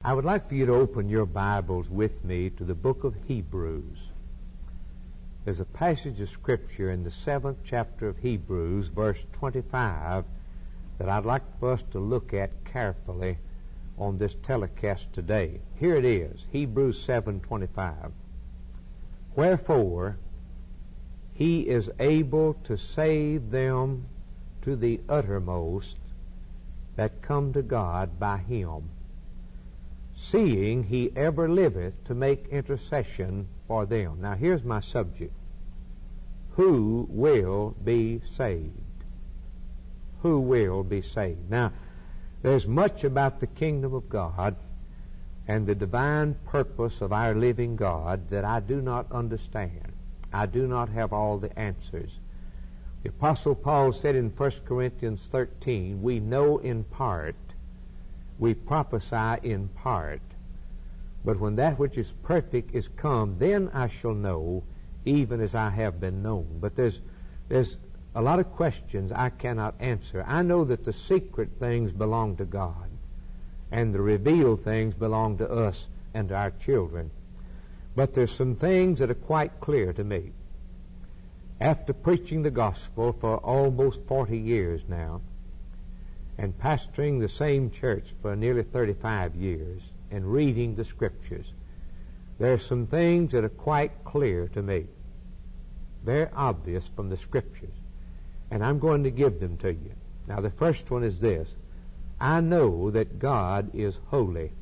I would like for you to open your Bibles with me to the book of Hebrews. There's a passage of Scripture in the 7th chapter of Hebrews, verse 25, that I'd like for us to look at carefully on this telecast today. Here it is, Hebrews 7:25. Wherefore, he is able to save them to the uttermost that come to God by him, seeing he ever liveth to make intercession for them. Now here's my subject. Who will be saved? Who will be saved? Now, there's much about the kingdom of God and the divine purpose of our living God that I do not understand. I do not have all the answers. The Apostle Paul said in 1 Corinthians 13, we know in part, we prophesy in part, but when that which is perfect is come, then I shall know, even as I have been known. But there's a lot of questions I cannot answer. I know that the secret things belong to God, and the revealed things belong to us and to our children. But there's some things that are quite clear to me. After preaching the gospel for almost 40 years now, and pastoring the same church for nearly 35 years, and reading the Scriptures, there are some things that are quite clear to me. They're obvious from the Scriptures, and I'm going to give them to you. Now, the first one is this. I know that God is holy.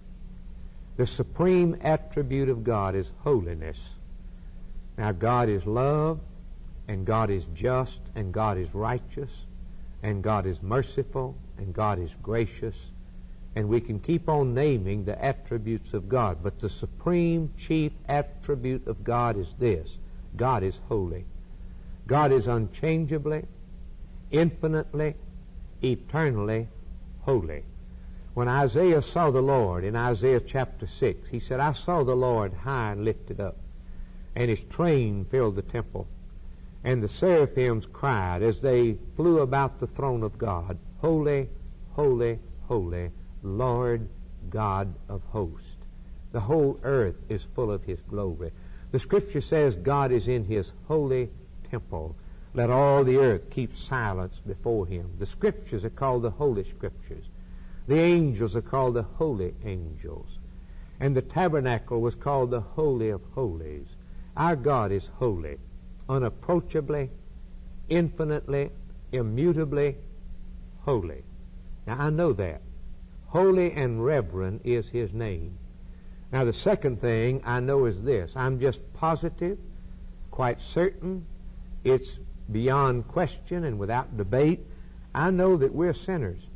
The supreme attribute of God is holiness. Now, God is love, and God is just, and God is righteous, and God is merciful, and God is gracious, and we can keep on naming the attributes of God, but the supreme chief attribute of God is this: God is holy. God is unchangeably, infinitely, eternally holy. When Isaiah saw the Lord in Isaiah chapter 6, he said, I saw the Lord high and lifted up, and his train filled the temple. And the seraphims cried as they flew about the throne of God, Holy, holy, holy, Lord God of hosts. The whole earth is full of his glory. The Scripture says God is in his holy temple. Let all the earth keep silence before him. The Scriptures are called the Holy Scriptures. The angels are called the holy angels. And the tabernacle was called the Holy of Holies. Our God is holy, unapproachably, infinitely, immutably holy. Now, I know that. Holy and reverend is his name. Now, the second thing I know is this. I'm just positive, quite certain, it's beyond question and without debate. I know that we're sinners.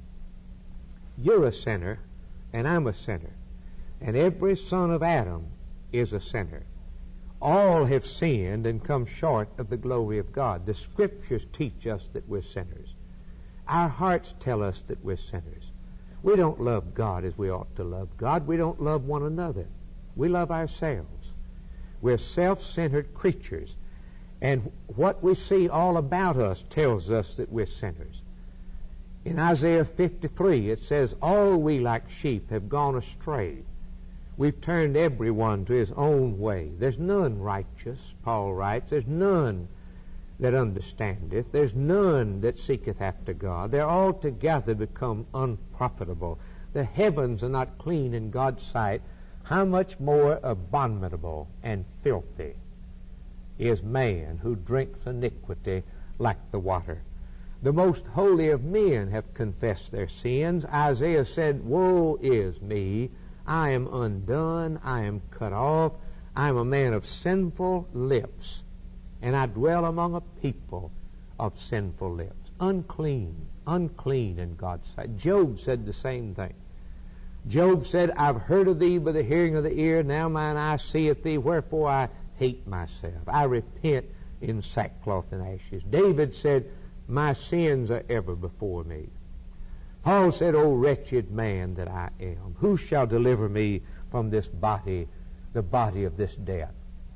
You're a sinner, and I'm a sinner. And every son of Adam is a sinner. All have sinned and come short of the glory of God. The Scriptures teach us that we're sinners. Our hearts tell us that we're sinners. We don't love God as we ought to love God. We don't love one another. We love ourselves. We're self-centered creatures. And what we see all about us tells us that we're sinners. In Isaiah 53, it says, all we like sheep have gone astray. We've turned everyone to his own way. There's none righteous, Paul writes. There's none that understandeth. There's none that seeketh after God. They're altogether become unprofitable. The heavens are not clean in God's sight. How much more abominable and filthy is man who drinks iniquity like the water. The most holy of men have confessed their sins. Isaiah said, woe is me. I am undone, I am cut off, I am a man of sinful lips, and I dwell among a people of sinful lips. Unclean, unclean in God's sight. Job said the same thing. Job said, I've heard of thee by the hearing of the ear, now mine eye seeth thee, wherefore I hate myself. I repent in sackcloth and ashes. David said, my sins are ever before me. Paul said, O wretched man that I am, who shall deliver me from this body, the body of this death?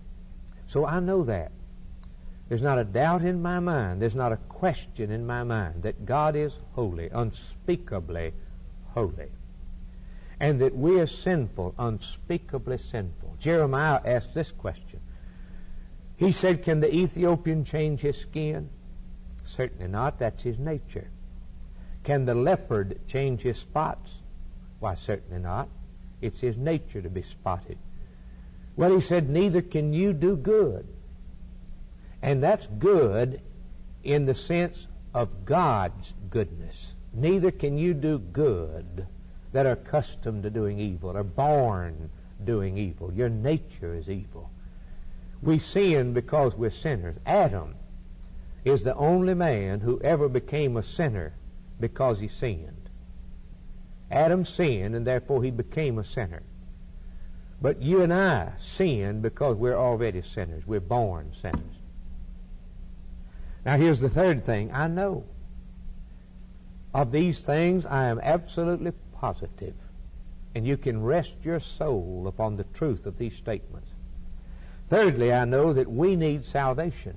So I know that. There's not a doubt in my mind, there's not a question in my mind that God is holy, unspeakably holy. and that we are sinful, unspeakably sinful. Jeremiah asked this question. He said, can the Ethiopian change his skin? Certainly not. That's his nature. Can the leopard change his spots? Why, certainly not. It's his nature to be spotted. Well, he said, neither can you do good. And that's good in the sense of God's goodness. Neither can you do good that are accustomed to doing evil, are born doing evil. Your nature is evil. We sin because we're sinners. Adam is the only man who ever became a sinner because he sinned. Adam sinned, and therefore he became a sinner. But you and I sin because we're already sinners. We're born sinners. Now here's the third thing. I know. Of these things I am absolutely positive. And you can rest your soul upon the truth of these statements. Thirdly, I know that we need salvation.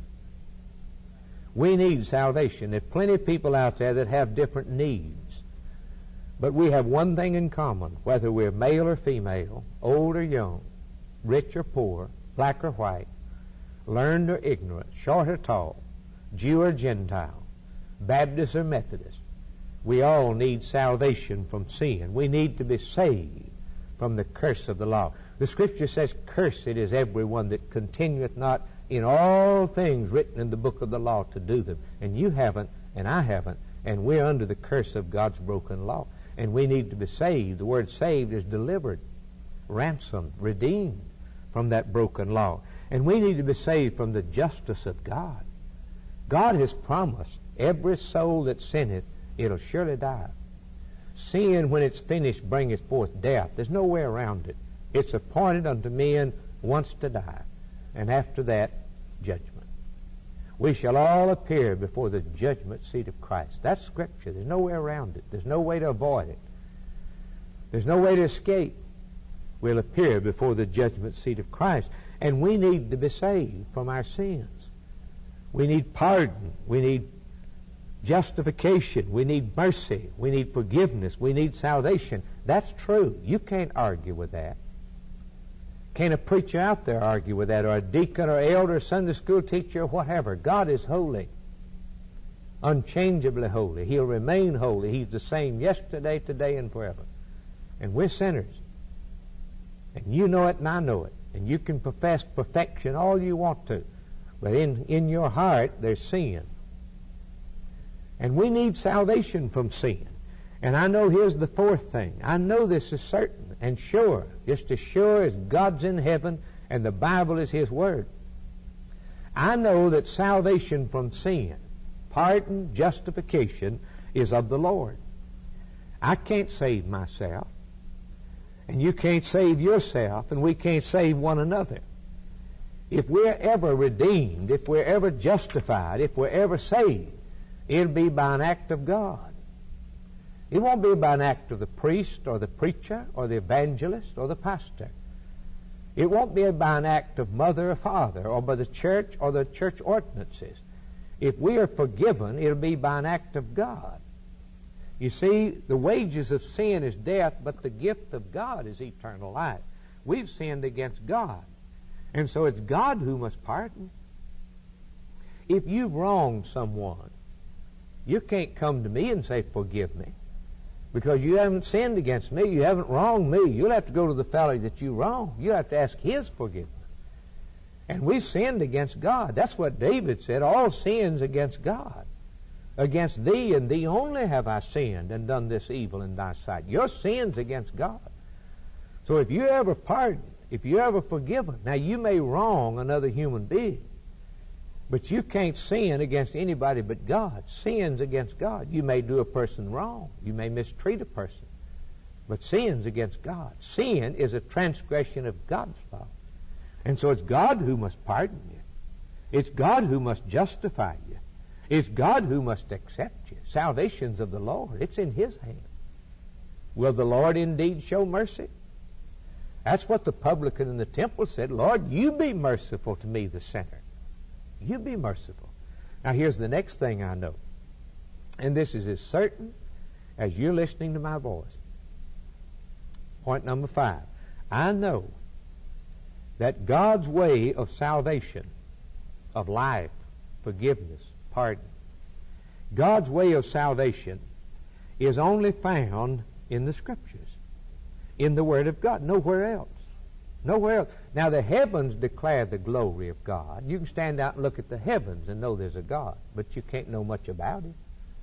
We need salvation. There are plenty of people out there that have different needs. But we have one thing in common, whether we're male or female, old or young, rich or poor, black or white, learned or ignorant, short or tall, Jew or Gentile, Baptist or Methodist. We all need salvation from sin. We need to be saved from the curse of the law. The Scripture says, cursed is everyone that continueth not in all things written in the book of the law to do them. And you haven't, and I haven't, and we're under the curse of God's broken law. And we need to be saved. The word saved is delivered, ransomed, redeemed from that broken law. And we need to be saved from the justice of God. God has promised every soul that sinneth, it'll surely die. Sin, when it's finished, bringeth forth death. There's no way around it. It's appointed unto men once to die, and after that, judgment. We shall all appear before the judgment seat of Christ. That's Scripture. There's no way around it. There's no way to avoid it. There's no way to escape. We'll appear before the judgment seat of Christ. And we need to be saved from our sins. We need pardon. We need justification. We need mercy. We need forgiveness. We need salvation. That's true. You can't argue with that. Can't a preacher out there argue with that, or a deacon or elder, Sunday school teacher, or whatever? God is holy, unchangeably holy. He'll remain holy. He's the same yesterday, today, and forever. And we're sinners. And you know it, and I know it. And you can profess perfection all you want to. But in your heart, there's sin. And we need salvation from sin. And I know here's the fourth thing. I know this is certain and sure, just as sure as God's in heaven and the Bible is His Word. I know that salvation from sin, pardon, justification, is of the Lord. I can't save myself, and you can't save yourself, and we can't save one another. If we're ever redeemed, if we're ever justified, if we're ever saved, it'll be by an act of God. It won't be by an act of the priest or the preacher or the evangelist or the pastor. It won't be by an act of mother or father or by the church or the church ordinances. If we are forgiven, it'll be by an act of God. You see, the wages of sin is death, but the gift of God is eternal life. We've sinned against God, and so it's God who must pardon. If you've wronged someone, you can't come to me and say, forgive me, because you haven't sinned against me. You haven't wronged me. You'll have to go to the fellow that you wronged. You'll have to ask his forgiveness. And we sinned against God. That's what David said, all sins against God. Against thee and thee only have I sinned and done this evil in thy sight. Your sin's against God. So if you're ever pardoned, if you're ever forgiven, now you may wrong another human being, but you can't sin against anybody but God. Sin's against God. You may do a person wrong. You may mistreat a person. But sin's against God. Sin is a transgression of God's law. And so it's God who must pardon you. It's God who must justify you. It's God who must accept you. Salvation's of the Lord. It's in His hand. Will the Lord indeed show mercy? That's what the publican in the temple said. Lord, you be merciful to me, the sinner. You be merciful. Now here's the next thing I know. And this is as certain as you're listening to my voice. Point number 5. I know that God's way of salvation, of life, forgiveness, pardon, God's way of salvation is only found in the Scriptures, in the Word of God, nowhere else. Nowhere else. Now, the heavens declare the glory of God. You can stand out and look at the heavens and know there's a God, but you can't know much about Him.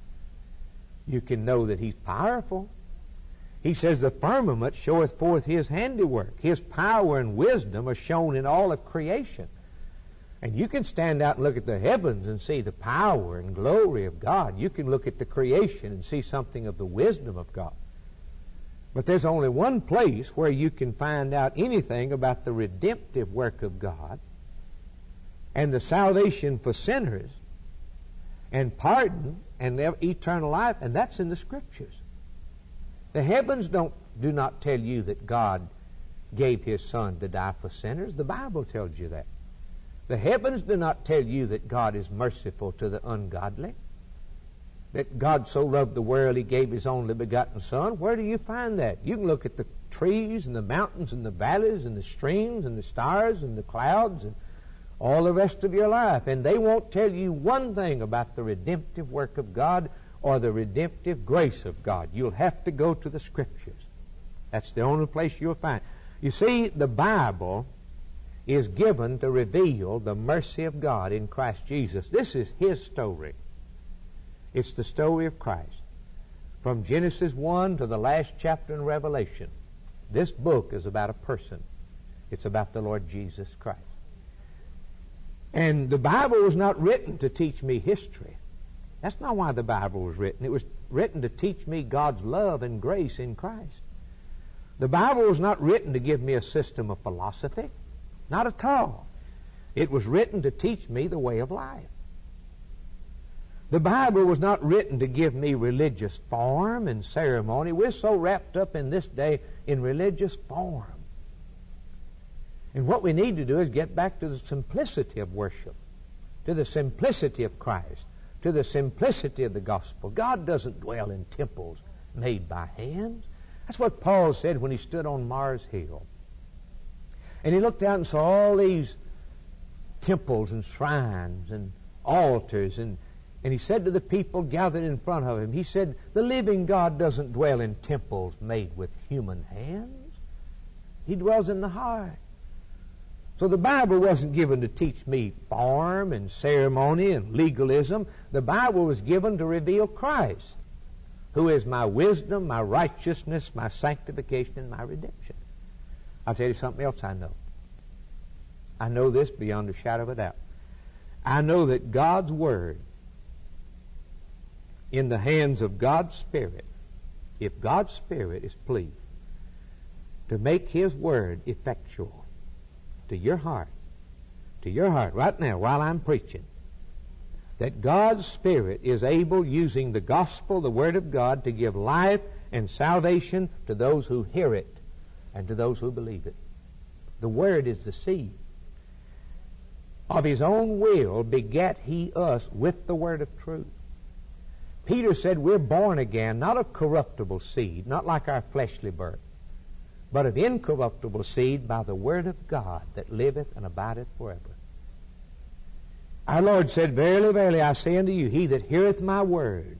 You can know that He's powerful. He says the firmament showeth forth His handiwork. His power and wisdom are shown in all of creation. And you can stand out and look at the heavens and see the power and glory of God. You can look at the creation and see something of the wisdom of God. But there's only one place where you can find out anything about the redemptive work of God and the salvation for sinners and pardon and eternal life, and that's in the Scriptures. The heavens do not tell you that God gave His Son to die for sinners. The Bible tells you that. The heavens do not tell you that God is merciful to the ungodly, that God so loved the world He gave His only begotten Son. Where do you find that? You can look at the trees and the mountains and the valleys and the streams and the stars and the clouds and all the rest of your life, and they won't tell you one thing about the redemptive work of God or the redemptive grace of God. You'll have to go to the Scriptures. That's the only place you'll find. You see, the Bible is given to reveal the mercy of God in Christ Jesus. This is His story. It's the story of Christ. From Genesis 1 to the last chapter in Revelation, this book is about a person. It's about the Lord Jesus Christ. And the Bible was not written to teach me history. That's not why the Bible was written. It was written to teach me God's love and grace in Christ. The Bible was not written to give me a system of philosophy. Not at all. It was written to teach me the way of life. The Bible was not written to give me religious form and ceremony. We're so wrapped up in this day in religious form. And what we need to do is get back to the simplicity of worship, to the simplicity of Christ, to the simplicity of the gospel. God doesn't dwell in temples made by hands. That's what Paul said when he stood on Mars Hill. And he looked out and saw all these temples and shrines and altars, and he said to the people gathered in front of him, he said, the living God doesn't dwell in temples made with human hands. He dwells in the heart. So the Bible wasn't given to teach me form and ceremony and legalism. The Bible was given to reveal Christ, who is my wisdom, my righteousness, my sanctification, and my redemption. I'll tell you something else I know. I know this beyond a shadow of a doubt. I know that God's Word, in the hands of God's Spirit, if God's Spirit is pleased to make His Word effectual to your heart right now while I'm preaching, that God's Spirit is able, using the gospel, the Word of God, to give life and salvation to those who hear it and to those who believe it. The Word is the seed. Of His own will begat He us with the word of truth. Peter said we're born again, not of corruptible seed, not like our fleshly birth, but of incorruptible seed by the word of God that liveth and abideth forever. Our Lord said, verily, verily, I say unto you, he that heareth my word,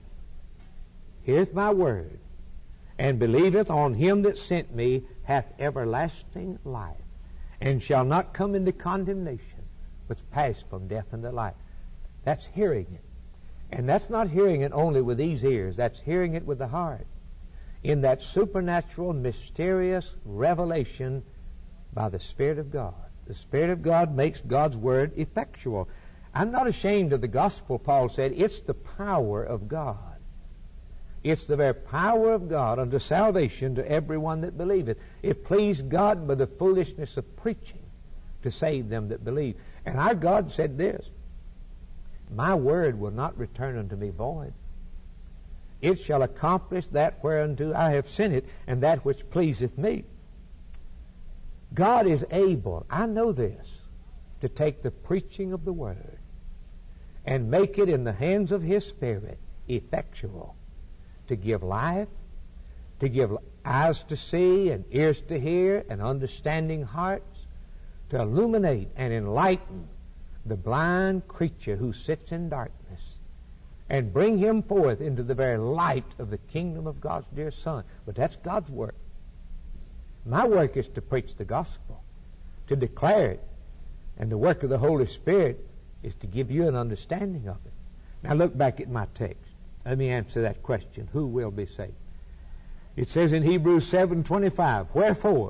and believeth on Him that sent me, hath everlasting life, and shall not come into condemnation, but passed from death unto life. That's hearing it. And that's not hearing it only with these ears. That's hearing it with the heart. In that supernatural, mysterious revelation by the Spirit of God. The Spirit of God makes God's Word effectual. I'm not ashamed of the gospel, Paul said. It's the power of God. It's the very power of God unto salvation to everyone that believeth. It pleased God by the foolishness of preaching to save them that believe. And our God said this, my word will not return unto me void. It shall accomplish that whereunto I have sent it, and that which pleaseth me. God is able, I know this, to take the preaching of the Word and make it in the hands of His Spirit effectual, to give life, to give eyes to see and ears to hear and understanding hearts, to illuminate and enlighten the blind creature who sits in darkness and bring him forth into the very light of the kingdom of God's dear Son. But that's God's work. My work is to preach the gospel, to declare it, and the work of the Holy Spirit is to give you an understanding of it. Now look back at my text. Let me answer that question. Who will be saved? It says in Hebrews 7:25, wherefore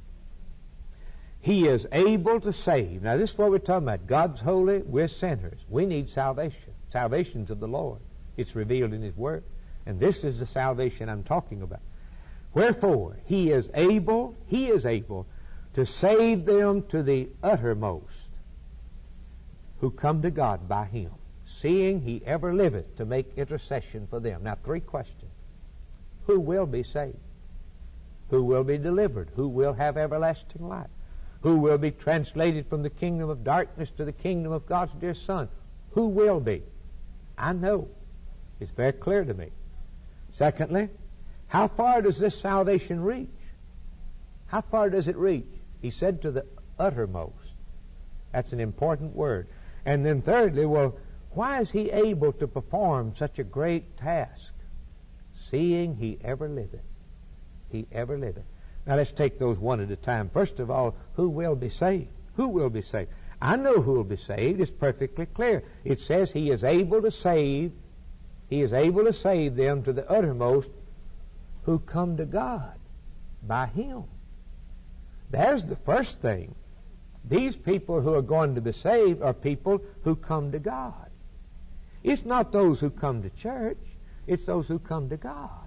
he is able to save. Now this is what we're talking about. God's holy, we're sinners. We need salvation. Salvation's of the Lord. It's revealed in his word. And this is the salvation I'm talking about. Wherefore he is able to save them to the uttermost who come to God by him, seeing he ever liveth to make intercession for them. Now, three questions. Who will be saved? Who will be delivered? Who will have everlasting life? Who will be translated from the kingdom of darkness to the kingdom of God's dear Son? Who will be? I know. It's very clear to me. Secondly, how far does this salvation reach? How far does it reach? He said to the uttermost. That's an important word. And then thirdly, well, why is he able to perform such a great task? Seeing he ever liveth. He ever liveth. Now let's take those one at a time. First of all, who will be saved? Who will be saved? I know who will be saved. It's perfectly clear. It says he is able to save. He is able to save them to the uttermost who come to God by him. There's the first thing. These people who are going to be saved are people who come to God. It's not those who come to church. It's those who come to God.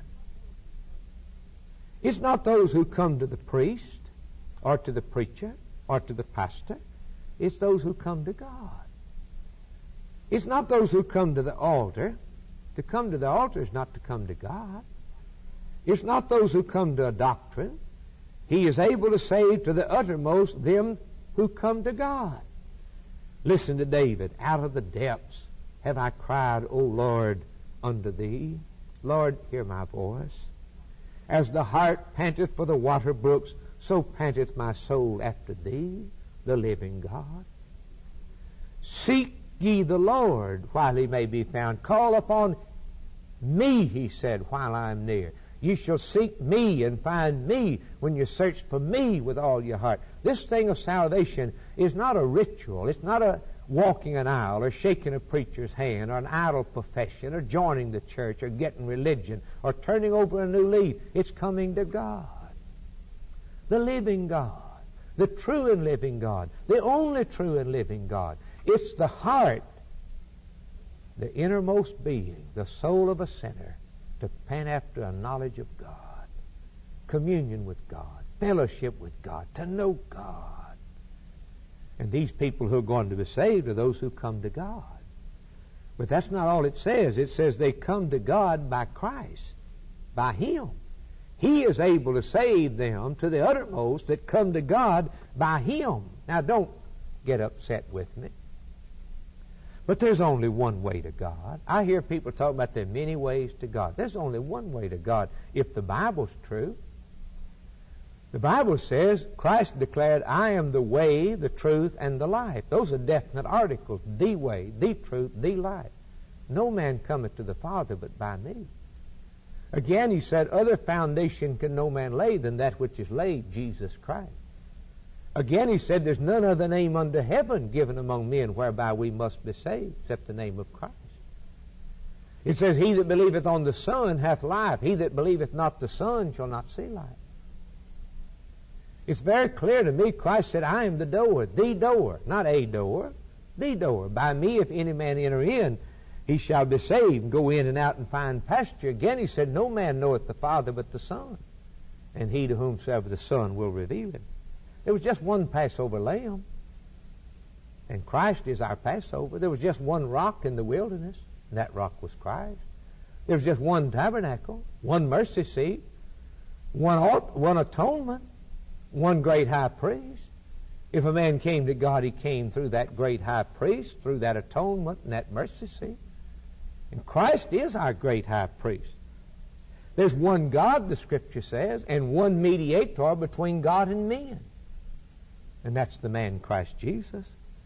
It's not those who come to the priest or to the preacher or to the pastor. It's those who come to God. It's not those who come to the altar. To come to the altar is not to come to God. It's not those who come to a doctrine. He is able to save to the uttermost them who come to God. Listen to David. Out of the depths have I cried, O Lord, unto thee. Lord, hear my voice. As the hart panteth for the water brooks, so panteth my soul after thee, the living God. Seek ye the Lord while he may be found. Call upon me, he said, while I am near. You shall seek me and find me when you search for me with all your heart. This thing of salvation is not a ritual. It's not a walking an aisle or shaking a preacher's hand or an idle profession or joining the church or getting religion or turning over a new leaf. It's coming to God, the living God, the true and living God, the only true and living God. It's the heart, the innermost being, the soul of a sinner, to pant after a knowledge of God, communion with God, fellowship with God, to know God. And these people who are going to be saved are those who come to God. But that's not all it says. It says they come to God by Christ, by him. He is able to save them to the uttermost that come to God by him. Now don't get upset with me. But there's only one way to God. I hear people talk about there are many ways to God. There's only one way to God if the Bible's true. The Bible says, Christ declared, I am the way, the truth, and the life. Those are definite articles. The way, the truth, the life. No man cometh to the Father but by me. Again, he said, other foundation can no man lay than that which is laid, Jesus Christ. Again, he said, there's none other name under heaven given among men whereby we must be saved, except the name of Christ. It says, he that believeth on the Son hath life. He that believeth not the Son shall not see life. It's very clear to me. Christ said, I am the door, not a door, the door. By me, if any man enter in, he shall be saved, and go in and out and find pasture. Again, he said, no man knoweth the Father but the Son, and he to whomsoever the Son will reveal him. There was just one Passover lamb, and Christ is our Passover. There was just one rock in the wilderness, and that rock was Christ. There was just one tabernacle, one mercy seat, one atonement, one great high priest. If a man came to God, he came through that great high priest, through that atonement and that mercy seat. And Christ is our great high priest. There's one God, the Scripture says, and one mediator between God and men. And that's the man Christ Jesus.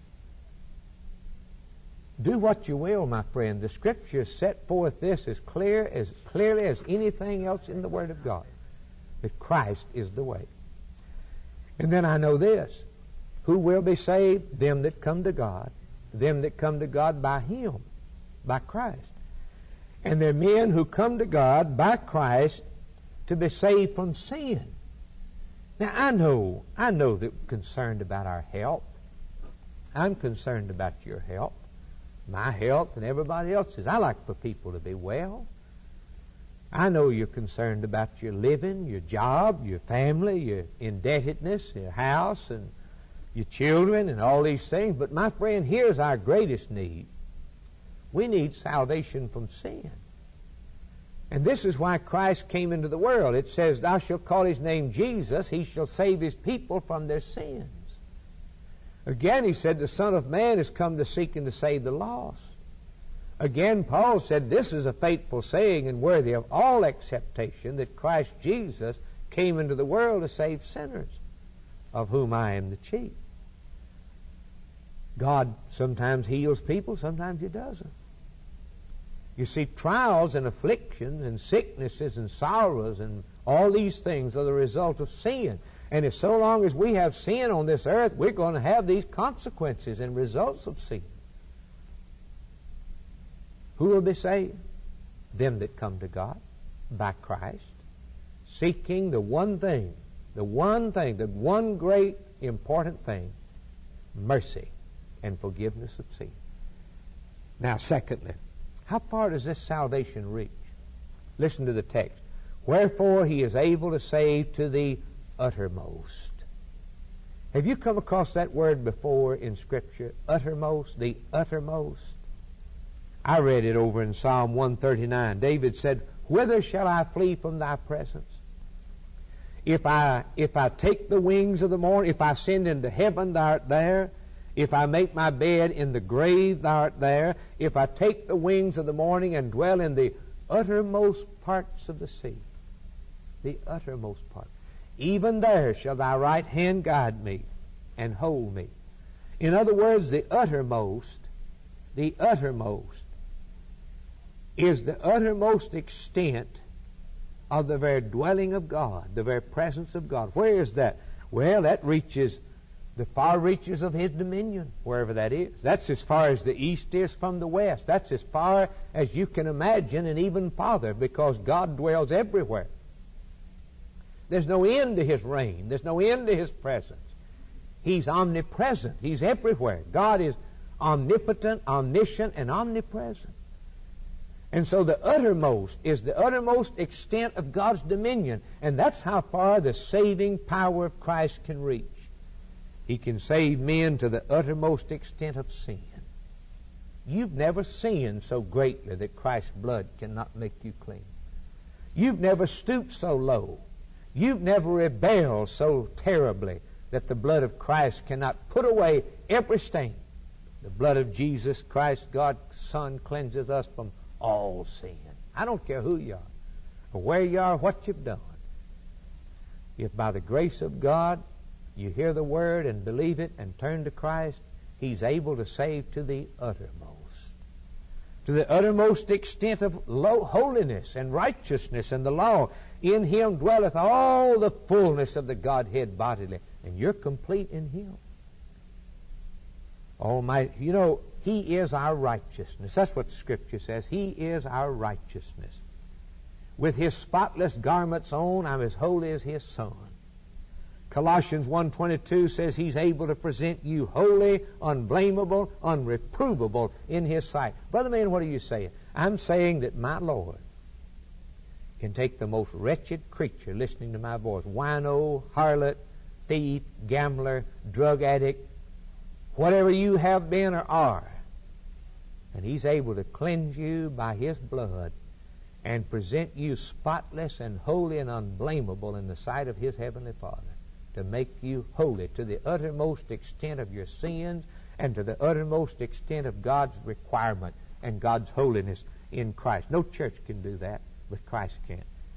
Do what you will, my friend. The Scripture set forth this as clearly as anything else in the Word of God, that Christ is the way. And then I know this. Who will be saved? Them that come to God. Them that come to God by Him, by Christ. And there are men who come to God by Christ to be saved from sin. Now, I know that we're concerned about our health. I'm concerned about your health, my health, and everybody else's. I like for people to be well. I know you're concerned about your living, your job, your family, your indebtedness, your house, and your children, and all these things. But my friend, here's our greatest need. We need salvation from sin. And this is why Christ came into the world. It says, "Thou shalt call His name Jesus. He shall save His people from their sins." Again, He said, "The Son of Man is come to seek and to save the lost." Again, Paul said, "This is a faithful saying and worthy of all acceptation, that Christ Jesus came into the world to save sinners, of whom I am the chief." God sometimes heals people, sometimes He doesn't. You see, trials and afflictions and sicknesses and sorrows and all these things are the result of sin. And if so long as we have sin on this earth, we're going to have these consequences and results of sin. Who will be saved? Them that come to God by Christ, seeking the one thing, the one great important thing, mercy and forgiveness of sin. Now, secondly, how far does this salvation reach? Listen to the text. "Wherefore He is able to save to the uttermost." Have you come across that word before in Scripture? Uttermost, the uttermost. I read it over in Psalm 139. David said, "Whither shall I flee from Thy presence? If I take the wings of the morning, if I ascend into heaven, Thou art there. If I make my bed in the grave, Thou art there. If I take the wings of the morning and dwell in the uttermost parts of the sea," the uttermost part, "even there shall Thy right hand guide me and hold me." In other words, the uttermost is the uttermost extent of the very dwelling of God, the very presence of God. Where is that? Well, that reaches the far reaches of His dominion, wherever that is. That's as far as the east is from the west. That's as far as you can imagine, and even farther, because God dwells everywhere. There's no end to His reign. There's no end to His presence. He's omnipresent. He's everywhere. God is omnipotent, omniscient, and omnipresent. And so the uttermost is the uttermost extent of God's dominion, and that's how far the saving power of Christ can reach. He can save men to the uttermost extent of sin. You've never sinned so greatly that Christ's blood cannot make you clean. You've never stooped so low. You've never rebelled so terribly that the blood of Christ cannot put away every stain. The blood of Jesus Christ, God's Son, cleanses us from all sin. I don't care who you are, or where you are, or what you've done. If by the grace of God you hear the Word and believe it and turn to Christ, He's able to save to the uttermost extent of holiness and righteousness and the law. In Him dwelleth all the fullness of the Godhead bodily, and you're complete in Him. Almighty, you know, He is our righteousness. That's what the Scripture says. He is our righteousness. With His spotless garments on, I'm as holy as His Son. Colossians 1:22 says He's able to present you holy, unblameable, unreprovable in His sight. Brother man, what are you saying? I'm saying that my Lord can take the most wretched creature listening to my voice, wino, harlot, thief, gambler, drug addict, whatever you have been or are, and He's able to cleanse you by His blood and present you spotless and holy and unblameable in the sight of His Heavenly Father, to make you holy to the uttermost extent of your sins and to the uttermost extent of God's requirement and God's holiness in Christ. No church can do that, but Christ can.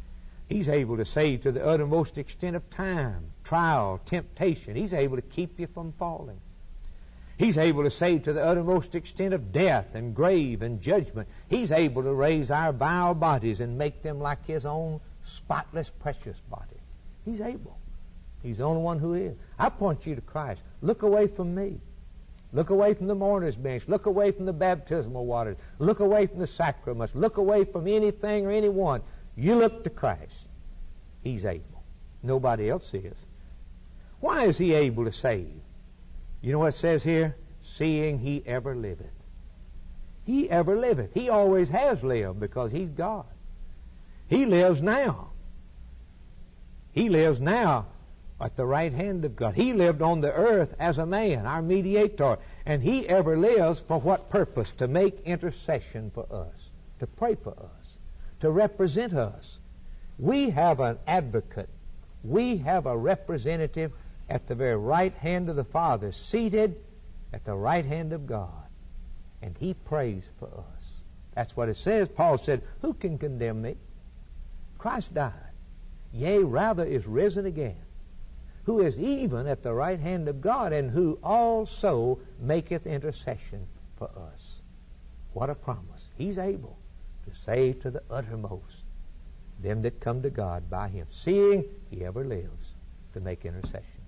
He's able to save to the uttermost extent of time, trial, temptation. He's able to keep you from falling. He's able to save to the uttermost extent of death and grave and judgment. He's able to raise our vile bodies and make them like His own spotless, precious body. He's able. He's the only one who is. I point you to Christ. Look away from me. Look away from the mourner's bench. Look away from the baptismal waters. Look away from the sacraments. Look away from anything or anyone. You look to Christ. He's able. Nobody else is. Why is He able to save? You know what it says here? Seeing He ever liveth. He ever liveth. He always has lived because He's God. He lives now. He lives now at the right hand of God. He lived on the earth as a man, our mediator. And He ever lives for what purpose? To make intercession for us, to pray for us, to represent us. We have an advocate. We have a representative at the very right hand of the Father, seated at the right hand of God. And He prays for us. That's what it says. Paul said, who can condemn me? Christ died. Yea, rather is risen again, who is even at the right hand of God, and who also maketh intercession for us. What a promise. He's able to save to the uttermost them that come to God by Him, seeing He ever lives to make intercession.